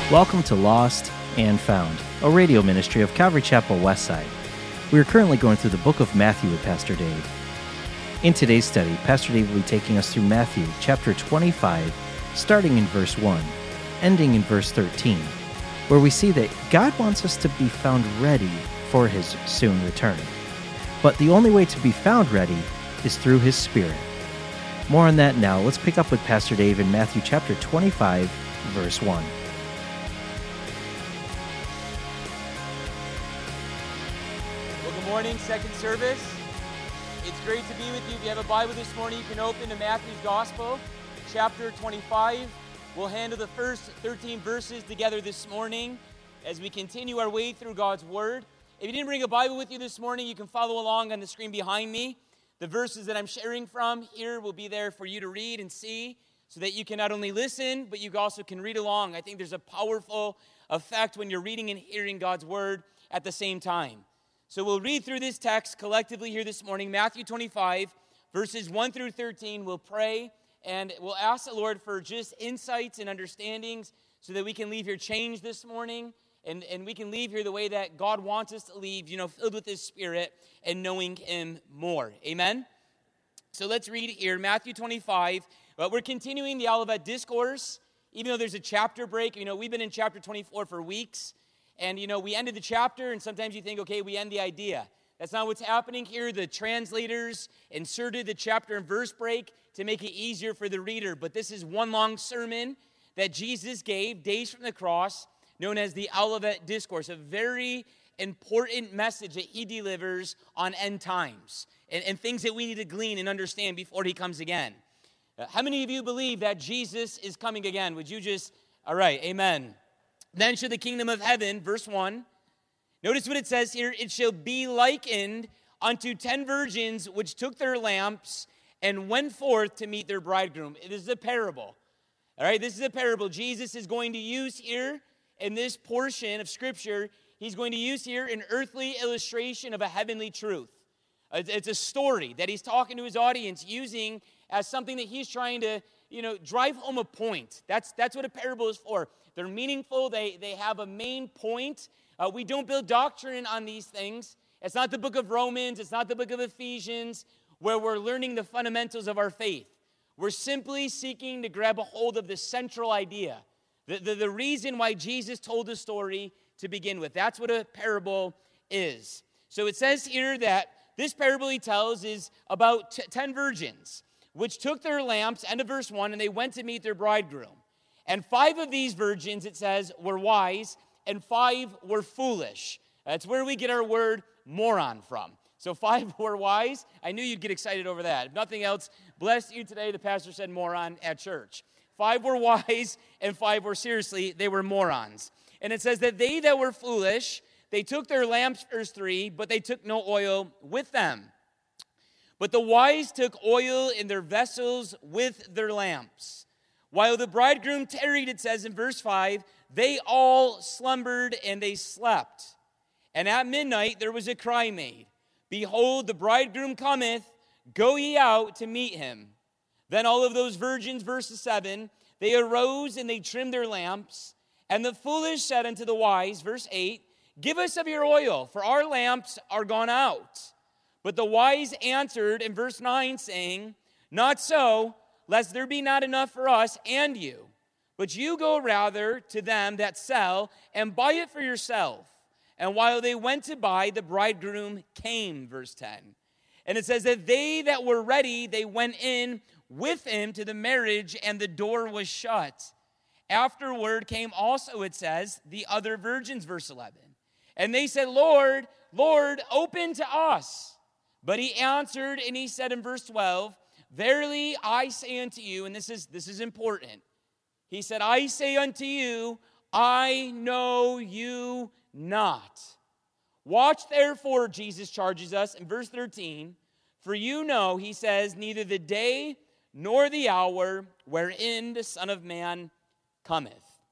Welcome to Lost and Found, a radio ministry of Calvary Chapel Westside. We are currently going through the book of Matthew with Pastor Dave. In today's study, Pastor Dave will be taking us through Matthew chapter 25, starting in verse 1, ending in verse 13, where we see that God wants us to be found ready for His soon return. But the only way to be found ready is through His Spirit. More on that now. Let's pick up with Pastor Dave in Matthew chapter 25, verse 1. Good morning, second service. It's great to be with you. If you have a Bible this morning, you can open to Matthew's Gospel, chapter 25. We'll handle the first 13 verses together this morning as we continue our way through God's Word. If you didn't bring a Bible with you this morning, you can follow along on the screen behind me. The verses that I'm sharing from here will be there for you to read and see so that you can not only listen, but you also can read along. I think there's a powerful effect when you're reading and hearing God's Word at the same time. So we'll read through this text collectively here this morning, Matthew 25, verses 1 through 13. We'll pray, and we'll ask the Lord for just insights and understandings so that we can leave here changed this morning, and we can leave here the way that God wants us to leave, filled with His Spirit and knowing Him more. Amen? So let's read here, Matthew 25. We're continuing the Olivet Discourse, even though there's a chapter break. We've been in chapter 24 for weeks. And, we ended the chapter, and sometimes you think, okay, we end the idea. That's not what's happening here. The translators inserted the chapter and verse break to make it easier for the reader. But this is one long sermon that Jesus gave days from the cross, known as the Olivet Discourse, a very important message that He delivers on end times and things that we need to glean and understand before He comes again. How many of you believe that Jesus is coming again? Would you all right, amen. Then shall the kingdom of heaven, verse 1, notice what it says here, it shall be likened unto 10 virgins which took their lamps and went forth to meet their bridegroom. This is a parable. All right, this is a parable. Jesus is going to use here in this portion of Scripture, He's going to use here an earthly illustration of a heavenly truth. It's a story that He's talking to His audience using as something that He's trying to, drive home a point. That's what a parable is for. They're meaningful. They have a main point. We don't build doctrine on these things. It's not the book of Romans. It's not the book of Ephesians where we're learning the fundamentals of our faith. We're simply seeking to grab a hold of the central idea, the reason why Jesus told the story to begin with. That's what a parable is. So it says here that this parable He tells is about 10 virgins, which took their lamps, end of verse 1, and they went to meet their bridegroom. And 5 of these virgins, it says, were wise, and 5 were foolish. That's where we get our word moron from. So 5 were wise. I knew you'd get excited over that. If nothing else, bless you today, the pastor said moron at church. 5 were wise, and 5 were they were morons. And it says that they that were foolish, they took their lamps, verse 3, but they took no oil with them. But the wise took oil in their vessels with their lamps. While the bridegroom tarried, it says in verse 5, they all slumbered and they slept. And at midnight there was a cry made, behold, the bridegroom cometh, go ye out to meet him. Then all of those virgins, verse 7, they arose and they trimmed their lamps. And the foolish said unto the wise, verse 8, give us of your oil, for our lamps are gone out. But the wise answered in verse 9, saying, not so, lest there be not enough for us and you. But you go rather to them that sell, and buy it for yourself. And while they went to buy, the bridegroom came, verse 10. And it says that they that were ready, they went in with him to the marriage, and the door was shut. Afterward came also, it says, the other virgins, verse 11. And they said, Lord, Lord, open to us. But he answered, and he said in verse 12, verily I say unto you, and this is important. He said, I say unto you, I know you not. Watch therefore, Jesus charges us in verse 13, for you know, he says, neither the day nor the hour wherein the Son of Man cometh.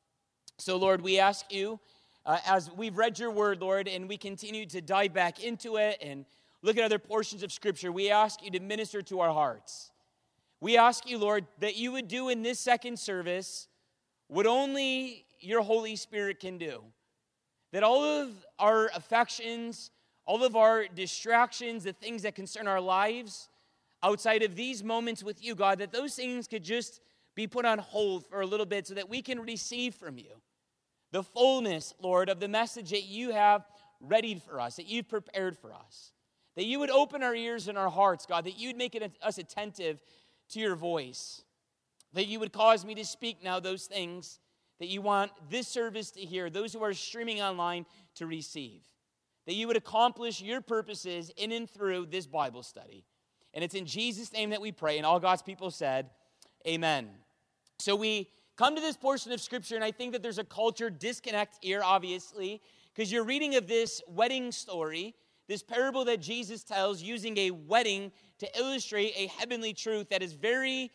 So Lord, we ask you, as we've read your word, Lord, and we continue to dive back into it and look at other portions of Scripture, we ask you to minister to our hearts. We ask you, Lord, that you would do in this second service what only, your Holy Spirit can do. That all of our affections, all of our distractions, the things that concern our lives, outside of these moments with you, God, that those things could just be put on hold for a little bit so that we can receive from you the fullness, Lord, of the message that you have readied for us, that you've prepared for us. That you would open our ears and our hearts, God, that you'd make us attentive to your voice. That you would cause me to speak now those things that you want this service to hear, those who are streaming online to receive. That you would accomplish your purposes in and through this Bible study. And it's in Jesus' name that we pray. And all God's people said, amen. So we come to this portion of Scripture, and I think that there's a culture disconnect here, obviously, because you're reading of this wedding story, this parable that Jesus tells using a wedding to illustrate a heavenly truth that is very,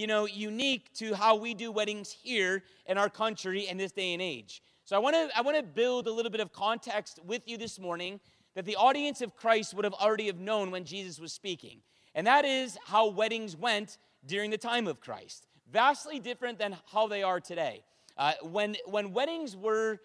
unique to how we do weddings here in our country in this day and age. So I want to build a little bit of context with you this morning that the audience of Christ would have already have known when Jesus was speaking. And that is how weddings went during the time of Christ. Vastly different than how they are today. When weddings were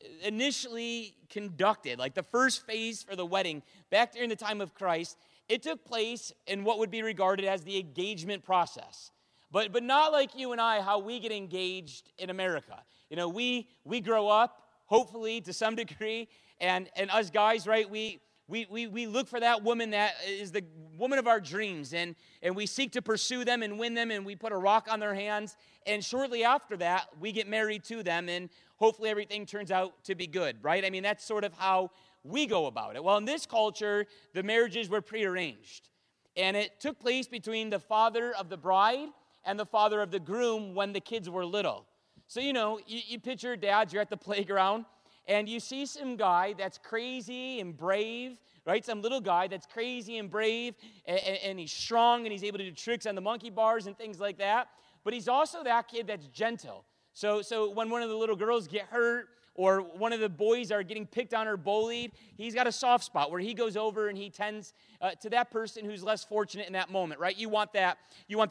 initially conducted, like the first phase for the wedding, back during the time of Christ, it took place in what would be regarded as the engagement process. But not like you and I, how we get engaged in America. We grow up, hopefully, to some degree, and us guys, right, we look for that woman that is the woman of our dreams, and we seek to pursue them and win them, and we put a rock on their hands, and shortly after that, we get married to them, and hopefully everything turns out to be good, right? I mean, that's sort of how we go about it. Well, in this culture, the marriages were prearranged, and it took place between the father of the bride and the father of the groom when the kids were little. So, you picture dads, you're at the playground, and you see some guy that's crazy and brave, right? Some little guy that's crazy and brave, and he's strong, and he's able to do tricks on the monkey bars and things like that. But he's also that kid that's gentle. So when one of the little girls get hurt, or one of the boys are getting picked on or bullied, he's got a soft spot where he goes over and he tends to that person who's less fortunate in that moment, right? You want that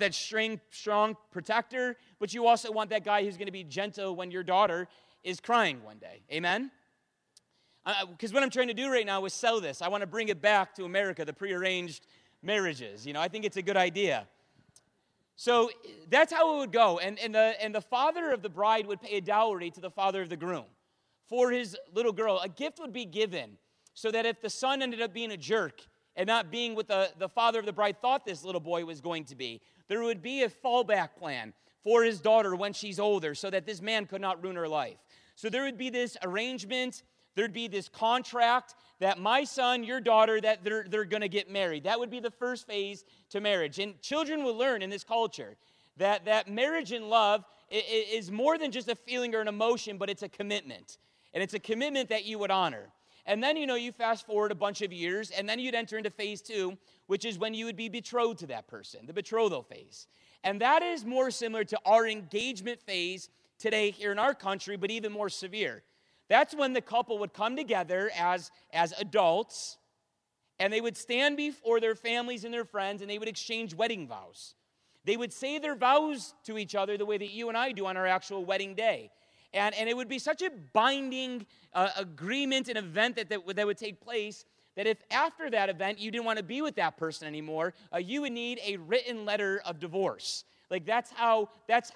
strong protector, but you also want that guy who's going to be gentle when your daughter is crying one day. Amen? Because what I'm trying to do right now is sell this. I want to bring it back to America, the prearranged marriages. I think it's a good idea. So that's how it would go. And the father of the bride would pay a dowry to the father of the groom for his little girl. A gift would be given so that if the son ended up being a jerk and not being what the father of the bride thought this little boy was going to be, there would be a fallback plan for his daughter when she's older so that this man could not ruin her life. So there would be this arrangement, there'd be this contract that my son, your daughter, that they're going to get married. That would be the first phase to marriage. And children will learn in this culture that marriage and love is more than just a feeling or an emotion, but it's a commitment. And it's a commitment that you would honor. And then, you fast forward a bunch of years, and then you'd enter into phase 2, which is when you would be betrothed to that person, the betrothal phase. And that is more similar to our engagement phase today here in our country, but even more severe. That's when the couple would come together as adults, and they would stand before their families and their friends, and they would exchange wedding vows. They would say their vows to each other the way that you and I do on our actual wedding day. And it would be such a binding agreement and event that would take place that if after that event you didn't want to be with that person anymore, you would need a written letter of divorce. Like that's how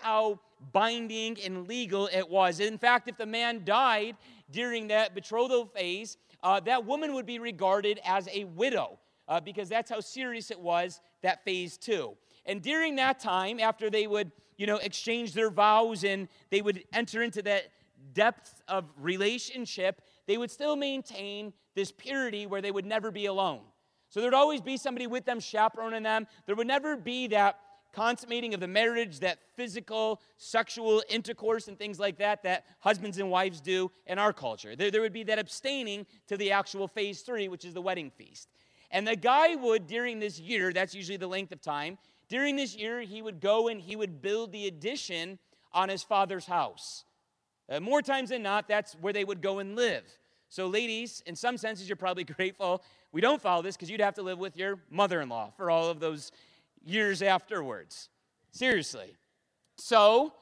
binding and legal it was. In fact, if the man died during that betrothal phase, that woman would be regarded as a widow because that's how serious it was, that phase 2. And during that time, after they would exchange their vows and they would enter into that depth of relationship, they would still maintain this purity where they would never be alone. So there'd always be somebody with them, chaperoning them. There would never be that consummating of the marriage, that physical, sexual intercourse and things like that husbands and wives do in our culture. There would be that abstaining to the actual phase 3, which is the wedding feast. And the guy would, during this year, that's usually the length of time, during this year, he would go and he would build the addition on his father's house. More times than not, that's where they would go and live. So ladies, in some senses, you're probably grateful we don't follow this because you'd have to live with your mother-in-law for all of those years afterwards. Seriously. So,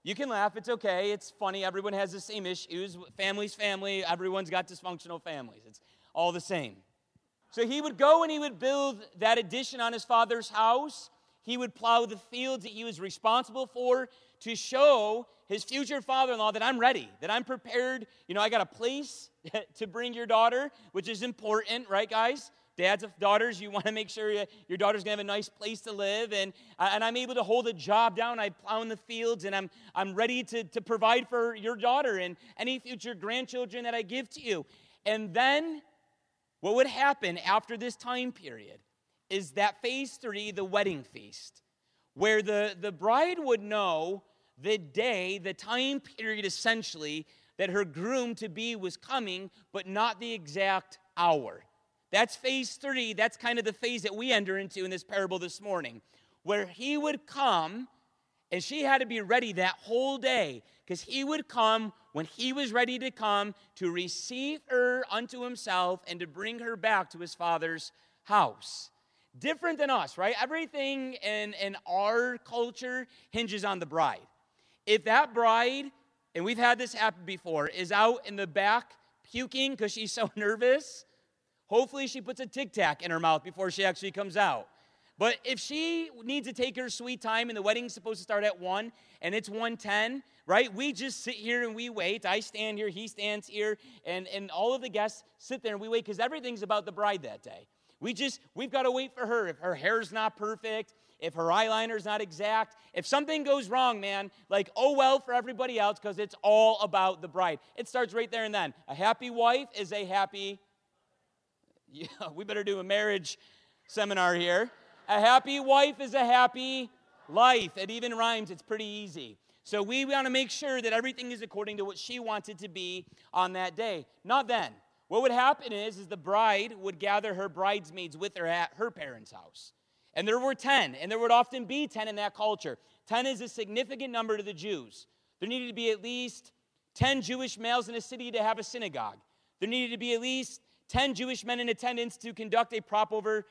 You can laugh. It's okay. It's funny. Everyone has the same issues. Family's family. Everyone's got dysfunctional families. It's all the same. So he would go and he would build that addition on his father's house. He would plow the fields that he was responsible for to show his future father-in-law that I'm ready, that I'm prepared. I got a place to bring your daughter, which is important, right, guys? Dads of daughters, you want to make sure your daughter's going to have a nice place to live. And I'm able to hold a job down. I plow in the fields, and I'm ready to provide for your daughter and any future grandchildren that I give to you. And then what would happen after this time period is that phase 3, the wedding feast, where the bride would know the day, the time period essentially, that her groom-to-be was coming, but not the exact hour. That's phase 3. That's kind of the phase that we enter into in this parable this morning, where he would come, and she had to be ready that whole day, because he would come when he was ready to come to receive her unto himself and to bring her back to his father's house. Different than us, right? Everything in our culture hinges on the bride. If that bride, and we've had this happen before, is out in the back puking because she's so nervous, hopefully she puts a Tic Tac in her mouth before she actually comes out. But if she needs to take her sweet time and the wedding's supposed to start at 1 and it's 1:10, right? We just sit here and we wait. I stand here, he stands here, and all of the guests sit there and we wait because everything's about the bride that day. We've got to wait for her. If her hair's not perfect, if her eyeliner's not exact, if something goes wrong, man, like, oh well for everybody else because it's all about the bride. It starts right there and then. A happy wife is a happy... Yeah, we better do a marriage seminar here. A happy wife is a happy life. It even rhymes. It's pretty easy. So we want to make sure that everything is according to what she wants it to be on that day. Not then. What would happen is the bride would gather her bridesmaids with her at her parents' house. And there were 10, and there would often be 10 in that culture. 10 is a significant number to the Jews. There needed to be at least 10 Jewish males in a city to have a synagogue. There needed to be at least 10 Jewish men in attendance to conduct a proper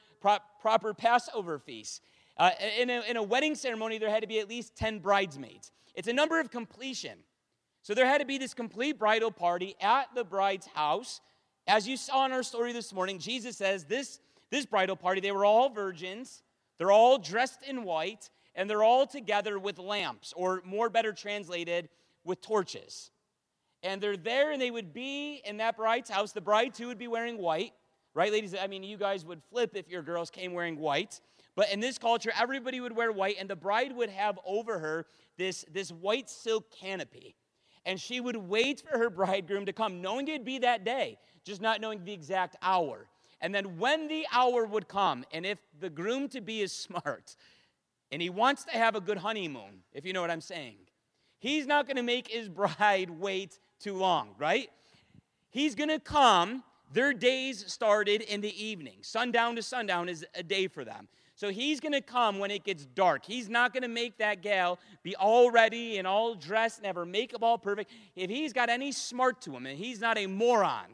Passover feast. In a wedding ceremony, there had to be at least 10 bridesmaids. It's a number of completion. So there had to be this complete bridal party at the bride's house. As you saw in our story this morning, Jesus says this bridal party, they were all virgins, they're all dressed in white, and they're all together with lamps, or more better translated, with torches. And they're there, and they would be in that bride's house. The bride, too, would be wearing white. Right, ladies? I mean, you guys would flip if your girls came wearing white. But in this culture, everybody would wear white, and the bride would have over her this white silk canopy. And she would wait for her bridegroom to come, knowing it'd be that day, just not knowing the exact hour. And then when the hour would come, and if the groom-to-be is smart, and he wants to have a good honeymoon, if you know what I'm saying, he's not going to make his bride wait too long, right? He's going to come. Their days started in the evening. Sundown to sundown is a day for them. So he's going to come when it gets dark. He's not going to make that gal be all ready and all dressed and have her makeup all perfect. If he's got any smart to him and he's not a moron,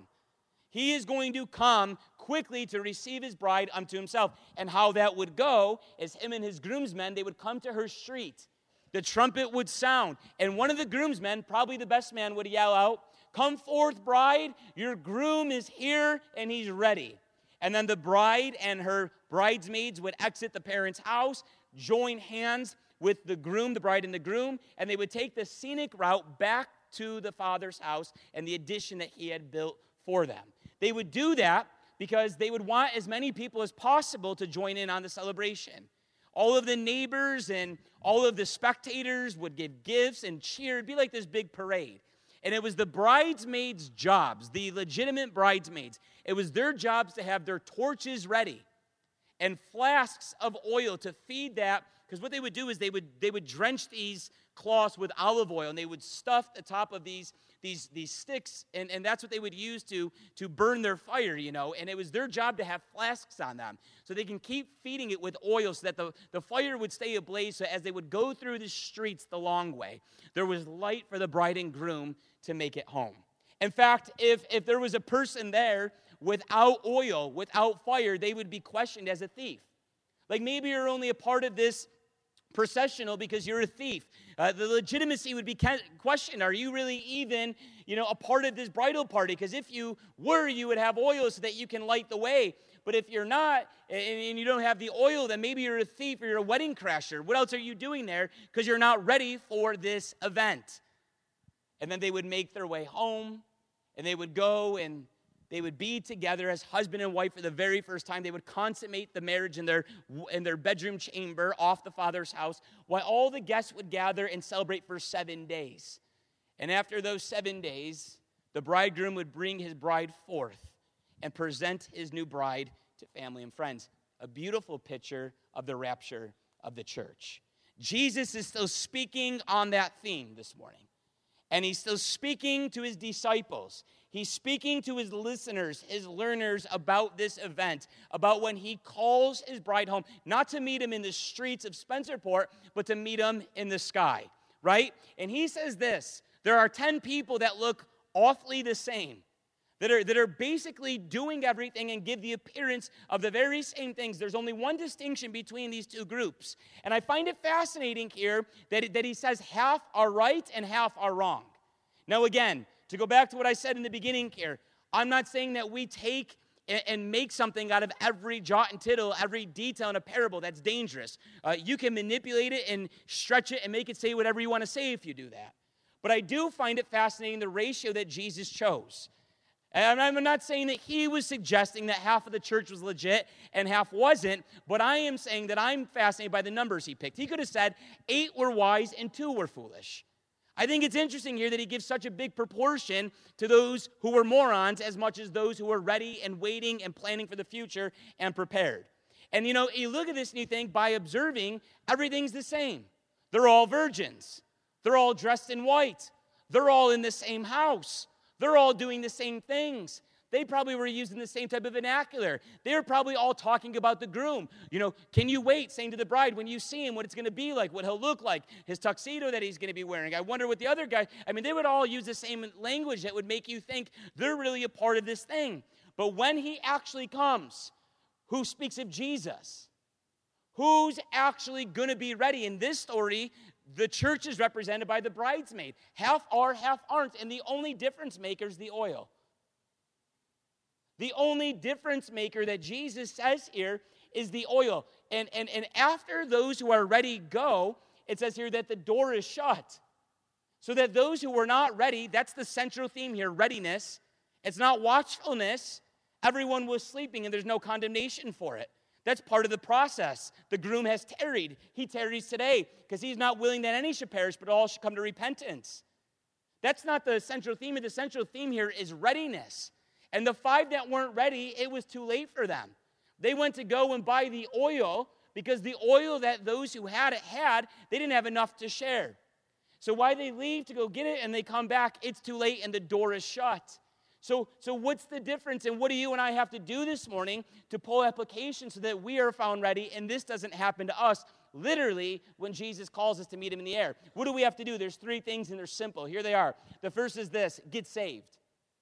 he is going to come quickly to receive his bride unto himself. And how that would go is him and his groomsmen, they would come to her street. The trumpet would sound, and one of the groomsmen, probably the best man, would yell out, "Come forth, bride, your groom is here, and he's ready." And then the bride and her bridesmaids would exit the parents' house, join hands with the groom, the bride and the groom, and they would take the scenic route back to the father's house and the addition that he had built for them. They would do that because they would want as many people as possible to join in on the celebration. All of the neighbors and all of the spectators would give gifts and cheer. It'd be like this big parade. And it was the bridesmaids' jobs, the legitimate bridesmaids. It was their jobs to have their torches ready and flasks of oil to feed that. Because what they would do is they would drench these cloths with olive oil, and they would stuff the top of these sticks, and that's what they would use to burn their fire, you know. And it was their job to have flasks on them so they can keep feeding it with oil so that the fire would stay ablaze. So as they would go through the streets the long way, there was light for the bride and groom to make it home. In fact, if there was a person there without oil, without fire, they would be questioned as a thief. Like maybe you're only a part of this processional because you're a thief. The legitimacy would be questioned. Are you really even, a part of this bridal party? Because if you were, you would have oil so that you can light the way. But if you're not, and you don't have the oil, then maybe you're a thief or you're a wedding crasher. What else are you doing there? Because you're not ready for this event. And then they would make their way home, and they would go and they would be together as husband and wife for the very first time. They would consummate the marriage in their bedroom chamber off the father's house, while all the guests would gather and celebrate for 7 days. And after those 7 days, the bridegroom would bring his bride forth and present his new bride to family and friends. A beautiful picture of the rapture of the church. Jesus is still speaking on that theme this morning. And he's still speaking to his disciples. He's speaking to his listeners, his learners about this event, about when he calls his bride home, not to meet him in the streets of Spencerport, but to meet him in the sky, right? And he says this, there are 10 people that look awfully the same, that are basically doing everything and give the appearance of the very same things. There's only one distinction between these two groups. And I find it fascinating here that he says half are right and half are wrong. Now again, to go back to what I said in the beginning here, I'm not saying that we take and make something out of every jot and tittle, every detail in a parable. That's dangerous. You can manipulate it and stretch it and make it say whatever you want to say if you do that. But I do find it fascinating the ratio that Jesus chose. And I'm not saying that he was suggesting that half of the church was legit and half wasn't, but I am saying that I'm fascinated by the numbers he picked. He could have said 8 were wise and 2 were foolish. I think it's interesting here that he gives such a big proportion to those who were morons as much as those who were ready and waiting and planning for the future and prepared. And you look at this and you think, by observing, everything's the same. They're all virgins. They're all dressed in white. They're all in the same house. They're all doing the same things. They probably were using the same type of vernacular. They were probably all talking about the groom. Can you wait, saying to the bride, when you see him, what it's going to be like, what he'll look like, his tuxedo that he's going to be wearing. I wonder what the other guy, they would all use the same language that would make you think they're really a part of this thing. But when he actually comes, who speaks of Jesus? Who's actually going to be ready? In this story, the church is represented by the bridesmaid. Half are, half aren't. And the only difference maker is the oil. The only difference maker that Jesus says here is the oil. And after those who are ready go, it says here that the door is shut. So that those who were not ready, that's the central theme here, readiness. It's not watchfulness. Everyone was sleeping and there's no condemnation for it. That's part of the process. The groom has tarried. He tarries today because he's not willing that any should perish, but all should come to repentance. That's not the central theme. The central theme here is readiness. And the 5 that weren't ready, it was too late for them. They went to go and buy the oil because the oil that those who had it had, they didn't have enough to share. So why they leave to go get it and they come back, it's too late and the door is shut. So what's the difference, and what do you and I have to do this morning to pull application so that we are found ready and this doesn't happen to us literally when Jesus calls us to meet him in the air? What do we have to do? There's 3 things and they're simple. Here they are. The first is this: get saved.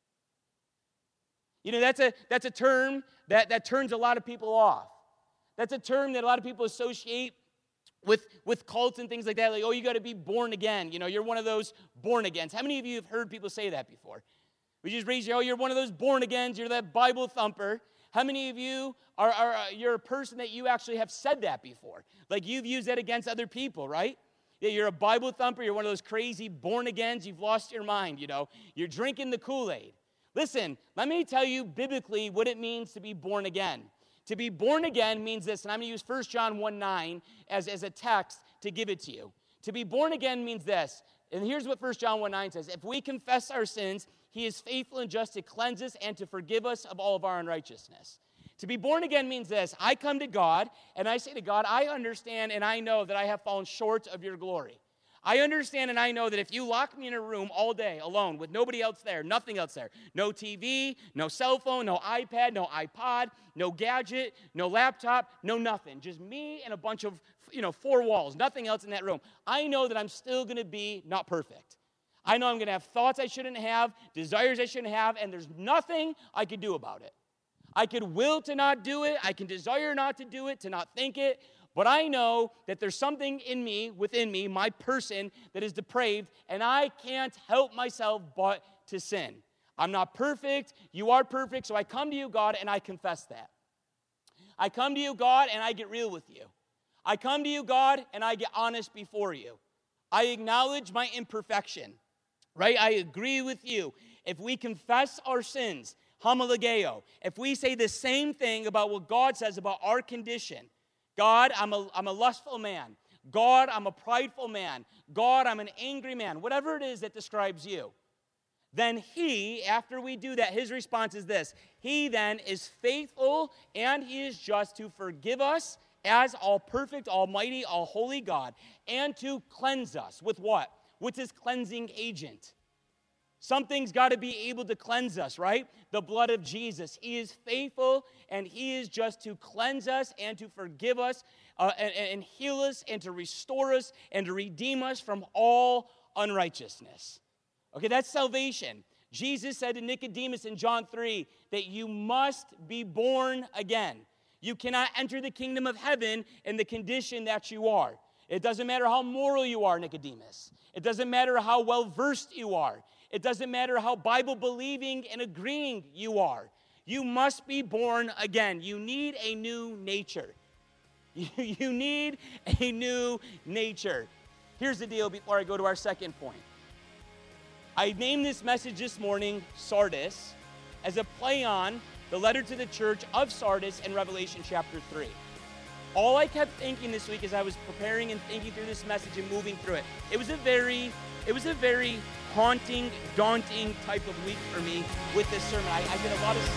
That's a term that turns a lot of people off. That's a term that a lot of people associate with cults and things like that. Like, oh, you got to be born again. You're one of those born agains. How many of you have heard people say that before? We just raise you're one of those born agains. You're that Bible thumper. How many of you you're a person that you actually have said that before? Like you've used that against other people, right? Yeah, you're a Bible thumper. You're one of those crazy born agains. You've lost your mind. You're drinking the Kool-Aid. Listen, let me tell you biblically what it means to be born again. To be born again means this, and I'm going to use 1 John 1:9 as a text to give it to you. To be born again means this, and here's what 1 John 1:9 says: if we confess our sins, he is faithful and just to cleanse us and to forgive us of all of our unrighteousness. To be born again means this: I come to God and I say to God, I understand and I know that I have fallen short of your glory. I understand and I know that if you lock me in a room all day alone with nobody else there, nothing else there, no TV, no cell phone, no iPad, no iPod, no gadget, no laptop, no nothing, just me and a bunch of 4 walls, nothing else in that room, I know that I'm still going to be not perfect. I know I'm going to have thoughts I shouldn't have, desires I shouldn't have, and there's nothing I could do about it. I could will to not do it. I can desire not to do it, to not think it, But I know that there's something in me, within me, my person, that is depraved, and I can't help myself but to sin. I'm not perfect. You are perfect. So I come to you, God, and I confess that. I come to you, God, and I get real with you. I come to you, God, and I get honest before you. I acknowledge my imperfection, right? I agree with you. If we confess our sins, homologeo, if we say the same thing about what God says about our condition, God, I'm a lustful man. God, I'm a prideful man. God, I'm an angry man. Whatever it is that describes you. Then he, after we do that, his response is this. He then is faithful and he is just to forgive us as all perfect, almighty, all holy God, and to cleanse us with what? With his cleansing agent. Something's got to be able to cleanse us, right? The blood of Jesus. He is faithful and he is just to cleanse us and to forgive us and heal us and to restore us and to redeem us from all unrighteousness. Okay, that's salvation. Jesus said to Nicodemus in John 3 that you must be born again. You cannot enter the kingdom of heaven in the condition that you are. It doesn't matter how moral you are, Nicodemus. It doesn't matter how well-versed you are. It doesn't matter how Bible-believing and agreeing you are. You must be born again. You need a new nature. You need a new nature. Here's the deal before I go to our second point. I named this message this morning, Sardis, as a play on the letter to the church of Sardis in Revelation chapter 3. All I kept thinking this week as I was preparing and thinking through this message and moving through it, it was a very haunting, daunting type of week for me with this sermon. I did a lot of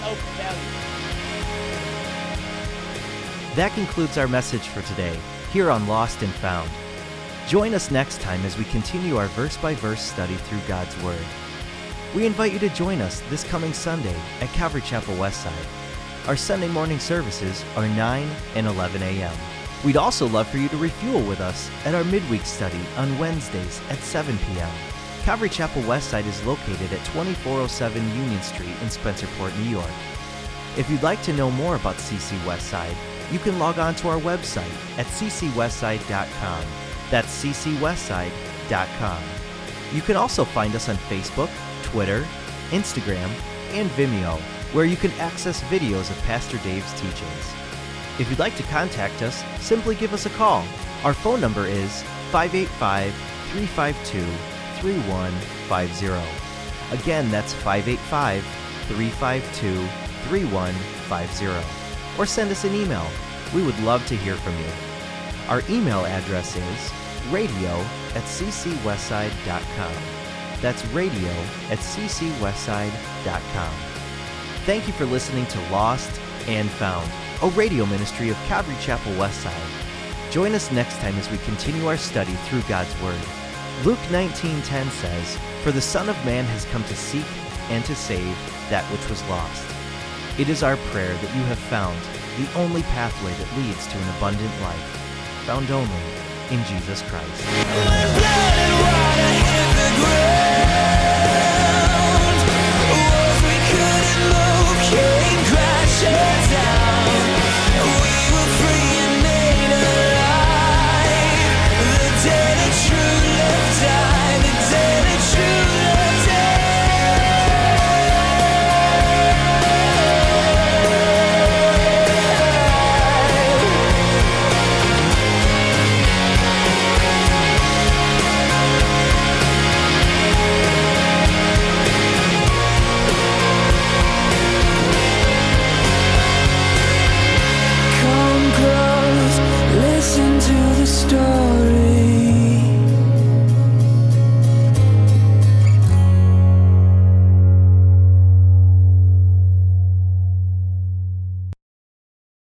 self-evaluation. That concludes our message for today, here on Lost and Found. Join us next time as we continue our verse-by-verse study through God's Word. We invite you to join us this coming Sunday at Calvary Chapel Westside. Our Sunday morning services are 9 and 11 a.m. We'd also love for you to refuel with us at our midweek study on Wednesdays at 7 p.m. Calvary Chapel Westside is located at 2407 Union Street in Spencerport, New York. If you'd like to know more about CC Westside, you can log on to our website at ccwestside.com. That's ccwestside.com. You can also find us on Facebook, Twitter, Instagram, and Vimeo, where you can access videos of Pastor Dave's teachings. If you'd like to contact us, simply give us a call. Our phone number is 585-352-3150. Again, that's 585-352-3150. Or send us an email. We would love to hear from you. Our email address is radio@ccwestside.com. That's radio@ccwestside.com. Thank you for listening to Lost and Found, a radio ministry of Calvary Chapel Westside. Join us next time as we continue our study through God's Word. Luke 19:10 says, "For the Son of Man has come to seek and to save that which was lost." It is our prayer that you have found the only pathway that leads to an abundant life, found only in Jesus Christ.